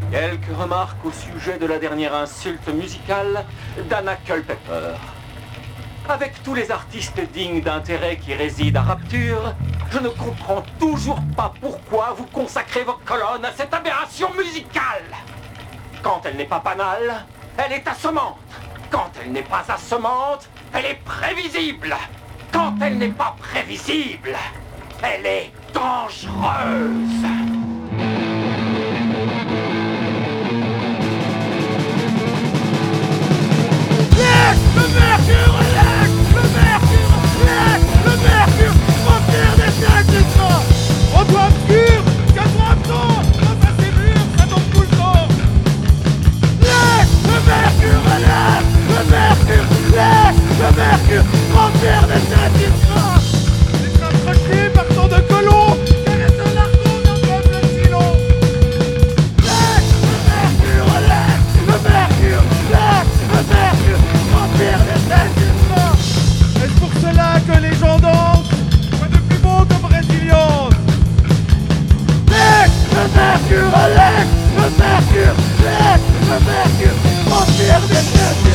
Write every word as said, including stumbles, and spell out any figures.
Quelques remarques au sujet de la dernière insulte musicale d'Anna Culpepper. Avec tous les artistes dignes d'intérêt qui résident à Rapture, je ne comprends toujours pas pourquoi vous consacrez vos colonnes à cette aberration musicale. Quand elle n'est pas banale, elle est assommante. Quand elle n'est pas assommante, elle est prévisible. Quand elle n'est pas prévisible, elle est dangereuse. Le mercure, laisse le mercure, laisse le mercure, remplir des satisfactions. On doit obscur, quatre absents, dans sa serrure, ça tombe tout le temps. Laisse le mercure, laisse le mercure, laisse le mercure, remplir des satisfactions. Les rapprochés partant de colons, caressant l'argon dans le peuple silon. Laisse le mercure, laisse le mercure, laisse le mercure, remplir des satisfactions. Est-ce pour cela que les gens dansent? Quoi de plus beau que résilience? Laisse le mercure, laisse le mercure, laisse le mercure, remplir des satisfactions.